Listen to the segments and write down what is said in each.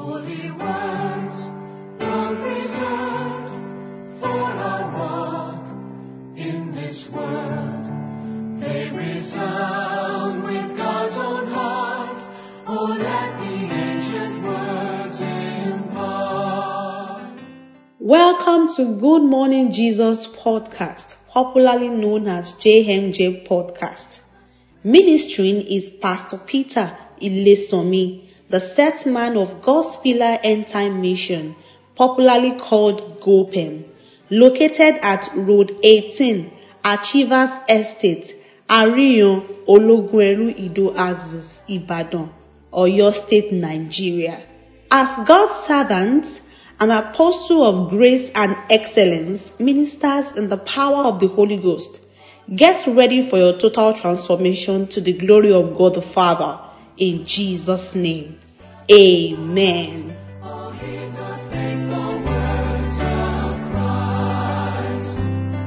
Holy words, Lord, reserved for our walk in this world. They resound with God's own heart. Oh, let the ancient words impart. Welcome to Good Morning Jesus podcast, popularly known as JMJ podcast. Ministering is Pastor Peter Ilesomi, the set man of God's Pillar End Time Mission, popularly called GOPEM, located at Road 18, Achievers Estate, Ariyon, Ologuneru Ido Axis, Ibadan, Oyo State, Nigeria. As God's servant, an apostle of grace and excellence, ministers in the power of the Holy Ghost. Get ready for your total transformation to the glory of God the Father. In Jesus' name, amen. Oh, hear the faithful words of Christ.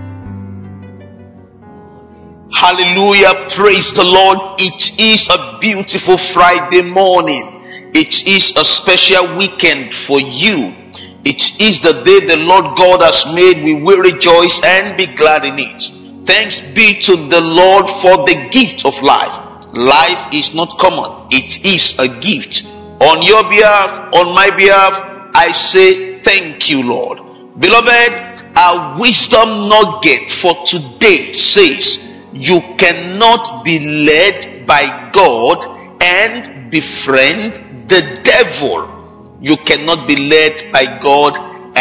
Hallelujah, praise the Lord. It is a beautiful Friday morning. It is a special weekend for you. It is the day the Lord God has made. We will rejoice and be glad in it. Thanks be to the Lord for the gift of life. Life is not common. It is a gift. On your behalf, on my behalf, I say thank you, Lord. Beloved, our wisdom nugget for today says, you cannot be led by God and befriend the devil. You cannot be led by God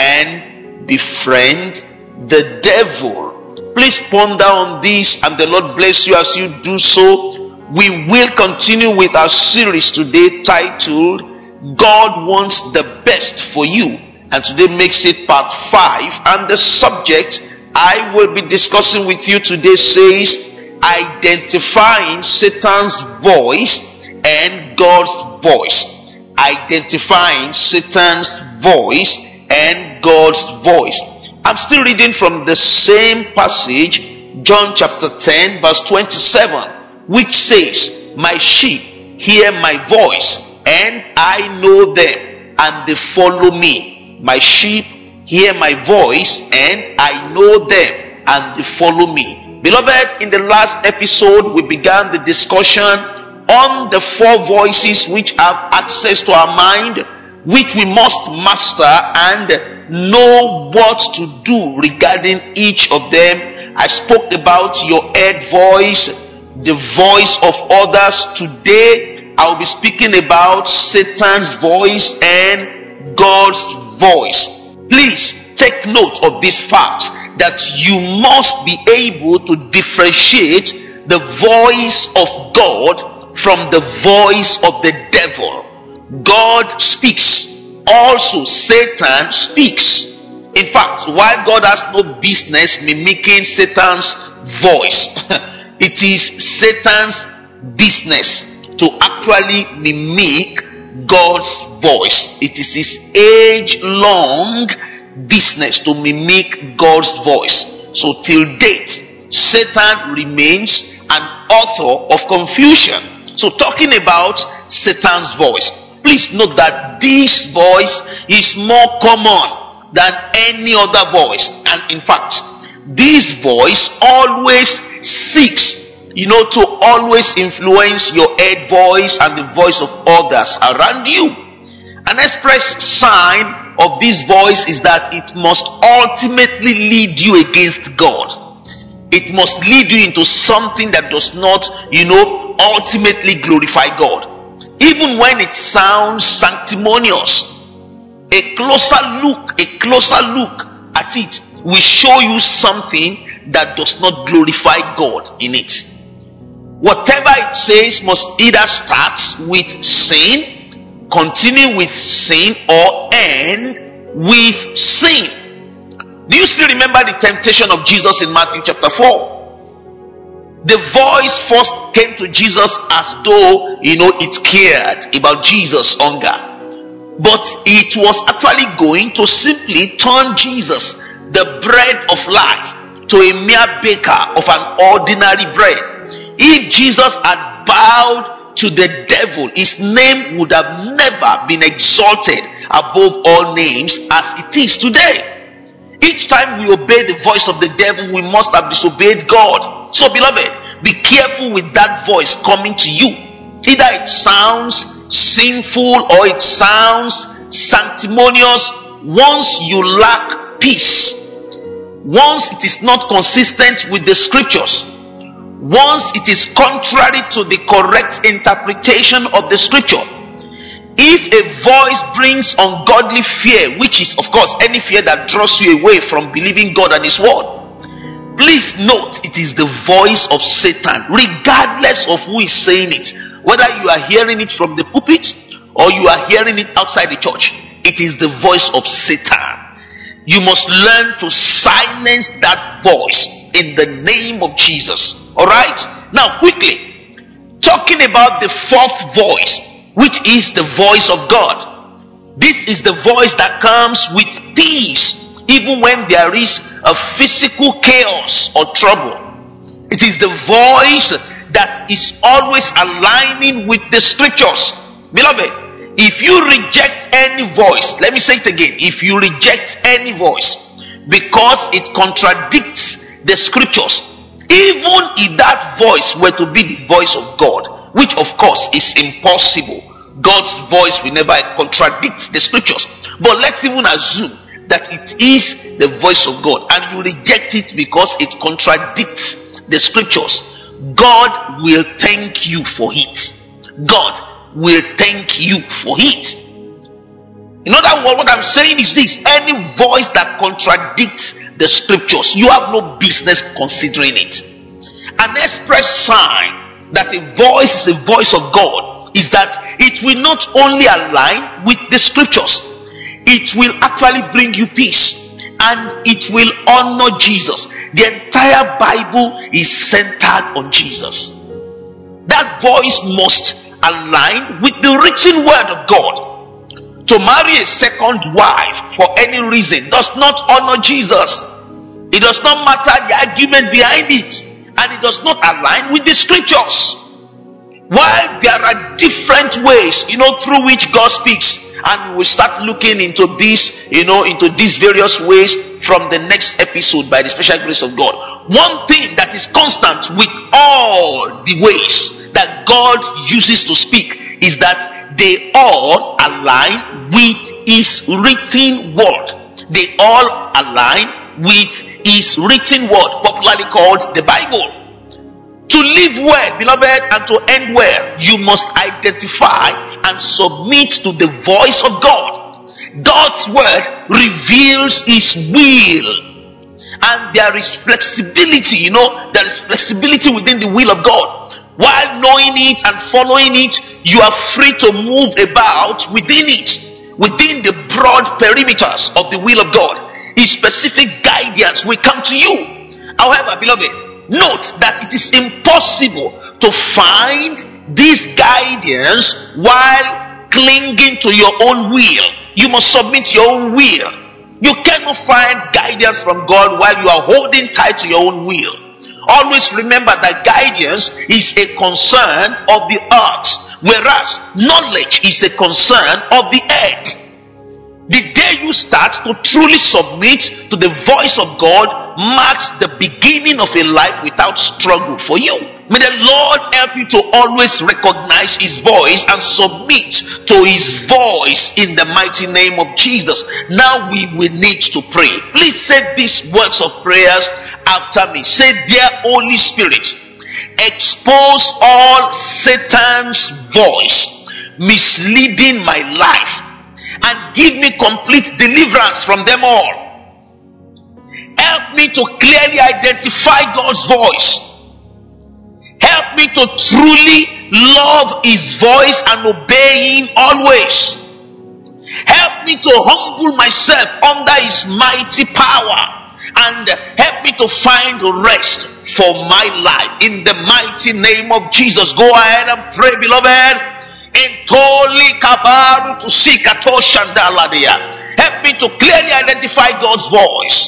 and befriend the devil. Please ponder on this, and the Lord bless you as you do so. We will continue with our series today titled, God Wants the Best for You. And today makes it part 5. And the subject I will be discussing with you today says, identifying Satan's voice and God's voice. Identifying Satan's voice and God's voice. I'm still reading from the same passage, John chapter 10 verse 27, which says, my sheep hear my voice, and I know them, and they follow me. My sheep hear my voice, and I know them, and they follow me. Beloved, in the last episode, we began the discussion on the 4 voices which have access to our mind, which we must master and know what to do regarding each of them. I spoke about your head voice, the voice of others. Today, I will be speaking about Satan's voice and God's voice. Please take note of this fact that you must be able to differentiate the voice of God from the voice of the devil. God speaks. Also, Satan speaks. In fact, while God has no business mimicking Satan's voice, it is Satan's business to actually mimic God's voice. It is his age-long business to mimic God's voice. So till date, Satan remains an author of confusion. So talking about Satan's voice, please note that this voice is more common than any other voice. And in fact, this voice always seeks, to always influence your head voice and the voice of others around you. An express sign of this voice is that it must ultimately lead you against God. It must lead you into something that does not, ultimately glorify God. Even when it sounds sanctimonious, a closer look at it will show you something that does not glorify God in it. Whatever it says must either start with sin, continue with sin, or end with sin. Do you still remember the temptation of Jesus in Matthew chapter 4? The voice first came to Jesus as though, it cared about Jesus' hunger. But it was actually going to simply turn Jesus, the bread of life, to a mere baker of an ordinary bread. If Jesus had bowed to the devil, his name would have never been exalted above all names as it is today. Each time we obey the voice of the devil, we must have disobeyed God. So, beloved, be careful with that voice coming to you. Either it sounds sinful or it sounds sanctimonious. Once you lack peace, once it is not consistent with the scriptures, once it is contrary to the correct interpretation of the scripture, if a voice brings ungodly fear, which is of course any fear that draws you away from believing God and his word, please note it is the voice of Satan, regardless of who is saying it. Whether you are hearing it from the pulpit or you are hearing it outside the church, it is the voice of Satan. You must learn to silence that voice in the name of Jesus. Alright? Now quickly, talking about the fourth voice, which is the voice of God. This is the voice that comes with peace, even when there is a physical chaos or trouble. It is the voice that is always aligning with the scriptures. Beloved, if you reject any voice, let me say it again, if you reject any voice because it contradicts the scriptures, even if that voice were to be the voice of God, which of course is impossible, God's voice will never contradict the scriptures, but let's even assume that it is the voice of God and you reject it because it contradicts the scriptures, God will thank you for it. God will thank you for it. In other words, what I'm saying is this: any voice that contradicts the scriptures, you have no business considering it. An express sign that a voice is a voice of God is that it will not only align with the scriptures, it will actually bring you peace and it will honor Jesus. The entire Bible is centered on Jesus. That voice must align with the written word of God. To marry a second wife for any reason does not honor Jesus. It does not matter the argument behind it, and it does not align with the scriptures. While there are different ways, through which God speaks, and we'll start looking into this, into these various ways from the next episode by the special grace of God. One thing that is constant with all the ways that God uses to speak is that they all align with his written word. They all align with his written word, popularly called the Bible. To live well, beloved, and to end well, you must identify and submit to the voice of God. God's word reveals his will, and there is flexibility. There is flexibility within the will of God. While knowing it and following it, you are free to move about within it, within the broad perimeters of the will of God. His specific guidance will come to you. However, beloved, note that it is impossible to find this guidance while clinging to your own will. You must submit your own will. You cannot find guidance from God while you are holding tight to your own will. Always remember that guidance is a concern of the earth, whereas knowledge is a concern of the earth. The day you start to truly submit to the voice of God marks the beginning of a life without struggle for you. May the Lord help you to always recognize his voice and submit to his voice in the mighty name of Jesus. Now we will need to pray. Please say these words of prayers after me. Say, dear Holy Spirit, expose all Satan's voice misleading my life, and give me complete deliverance from them all. Help me to clearly identify God's voice. Help me to truly love his voice and obey him always. Help me to humble myself under his mighty power, and help me to find rest for my life in the mighty name of Jesus. Go ahead and pray, beloved. Help me to clearly identify God's voice.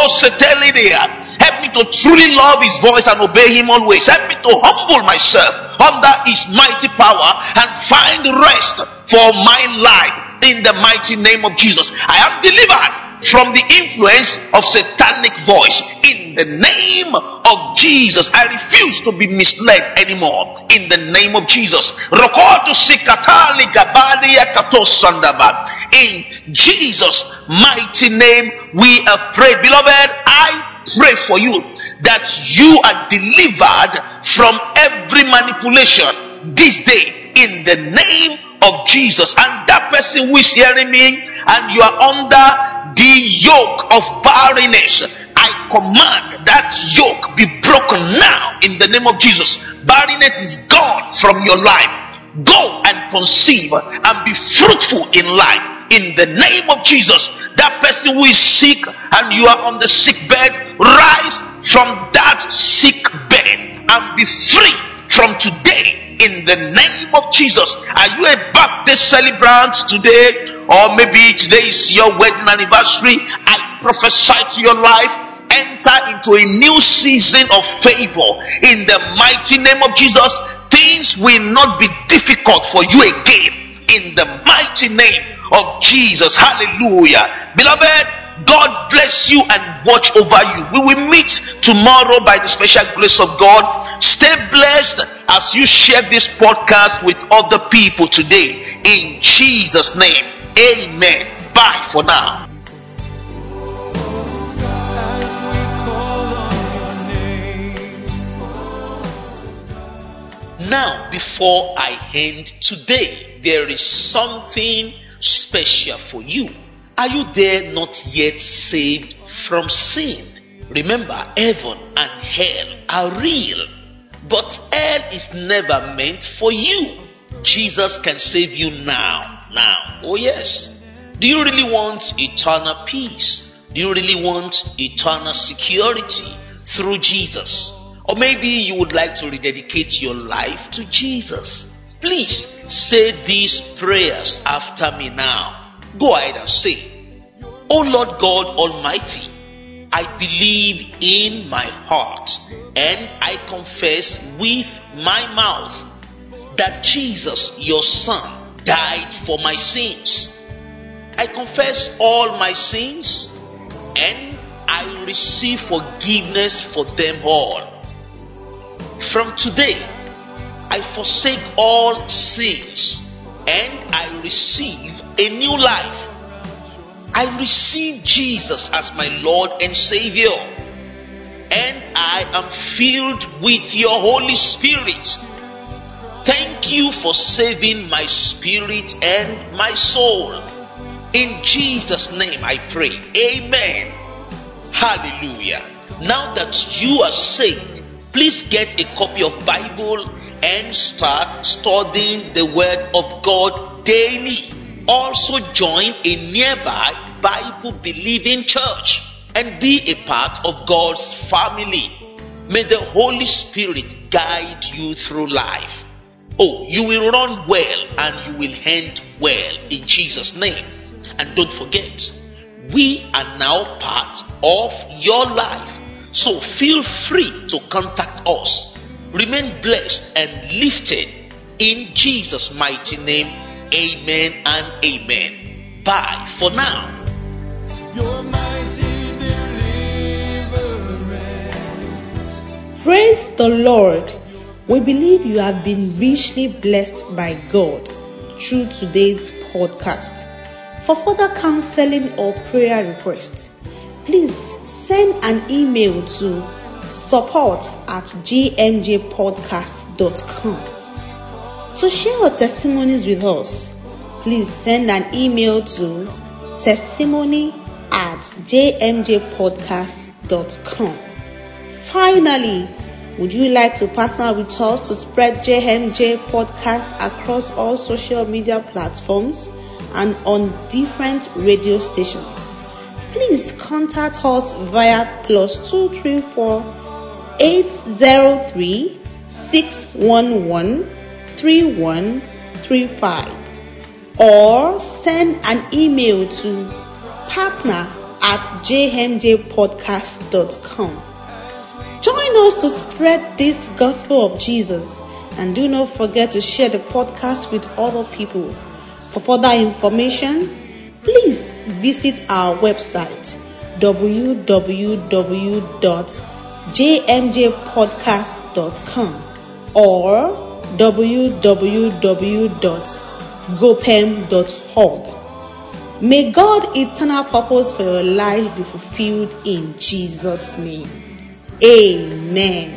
Help me to truly love his voice and obey him always. Help me to humble myself under his mighty power and find rest for my life in the mighty name of Jesus. I am delivered from the influence of satanic voice in the name of Jesus. I refuse to be misled anymore in the name of Jesus. In Jesus' mighty name we have prayed. Beloved, I pray for you that you are delivered from every manipulation this day in the name of Jesus. And that person who is hearing me and you are under the yoke of barrenness, I command that yoke be broken now in the name of Jesus. Barrenness is gone from your life. Go and conceive and be fruitful in life in the name of Jesus. That person who is sick and you are on the sick bed, rise from that sick bed and be free from today in the name of Jesus. Are you a birthday celebrant today? Or maybe today is your wedding anniversary. I prophesy to your life, enter into a new season of favor in the mighty name of Jesus. Things will not be difficult for you again in the mighty name of Jesus. Hallelujah. Beloved, God bless you and watch over you. We will meet tomorrow by the special grace of God. Stay blessed as you share this podcast with other people today. In Jesus' name, amen. Bye for now. Now, before I end today, there is something special for you. Are you there not yet saved from sin? Remember, heaven and hell are real, but hell is never meant for you. Jesus can save you now. Oh yes. Do you really want eternal peace? Do you really want eternal security through Jesus? Or maybe you would like to rededicate your life to Jesus. Please say these prayers after me now. Go ahead and say, "Oh Lord God Almighty, I believe in my heart and I confess with my mouth that Jesus, your Son, died for my sins. I confess all my sins and I receive forgiveness for them all. From today, I forsake all sins and I receive a new life. I receive Jesus as my Lord and Savior, and I am filled with your Holy Spirit. Thank you for saving my spirit and my soul. In Jesus' name I pray. Amen. Hallelujah. Now that you are saved, please get a copy of Bible and start studying the Word of God daily. Also join a nearby Bible-believing church and be a part of God's family. May the Holy Spirit guide you through life. Oh, you will run well and you will end well in Jesus' name. And don't forget, we are now part of your life. So feel free to contact us. Remain blessed and lifted in Jesus' mighty name. Amen and amen. Bye for now. Your mighty deliverance. Praise the Lord. We believe you have been richly blessed by God through today's podcast. For further counseling or prayer requests, please send an email to support@gmjpodcast.com. To share your testimonies with us, please send an email to testimony@jmjpodcast.com. Finally, would you like to partner with us to spread JMJ Podcast across all social media platforms and on different radio stations? Please contact us via +234 803 611 3135 or send an email to partner@jmjpodcast.com. Join us to spread this gospel of Jesus And do not forget to share the podcast with other people. For further information, please visit our website www.jmjpodcast.com or www.gopem.org. May God's eternal purpose for your life be fulfilled in Jesus' name. Amen.